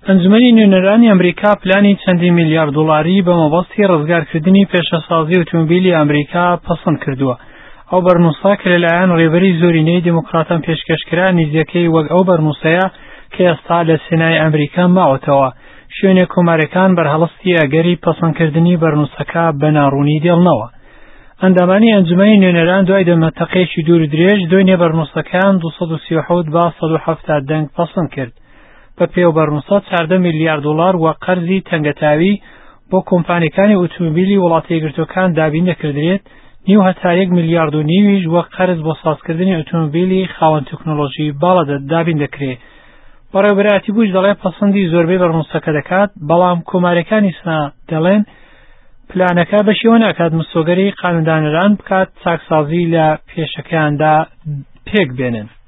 ئەنجومەنی نوێنەرانی ئەمریکا پلانی چەندی میلیارد دۆلاری بە مەبەستی ڕزگارکردنی پێشەسازی ئۆتۆمۆبیلی ئەمریکا پەسەند کردووە. ئەو بەرنووسە کە لەلایەن ڕێبەری زۆرینەی دیموکراتان پێشکەشکرا نزیەکەی وەک ئەو بەرنووسەیە کە ئێستا لە سێنای ئەمریکا ماوەتەوە. شوێنێک کۆمارەکان بەرهەڵستی ئەگەری پەسەندکردنی بەرنووسەکە بە ناڕوونی دێڵنەوە. ئەندامانی ئەنجومەنی نوێنەران دوای دەمەتەقەیەکی دوور درێژ دوێنێ بەرنووسەکان 237 با 170 دەنگ پەسەند کرد. بە پێو بەرنووسە 14 میلیارد دۆلار وە قەرزی تەنگەتاوی بۆ کۆمپانیەکانی ئۆتۆمۆبیلی وڵاتە یەکگرتووەکان دابین دەکردرێت، نیو هەتا 1.5 میلیارد وە قەرز بۆ سازکردنی ئۆتۆمۆبیلی خاوەن تەکنۆلۆژی باڵا دابین دەکرێت. بەڕێوەبەرایەتی بوش دەڵێ پەسەندی زۆربەی بەرنووسەکە دەکات، بەڵام کۆمارەکانی سنا دەڵێن پلانەکە بەشێوە ناکات مستۆگەری قانوندانەران بکات چاکسازی لە پێشەکەیاندا پێک بێنن.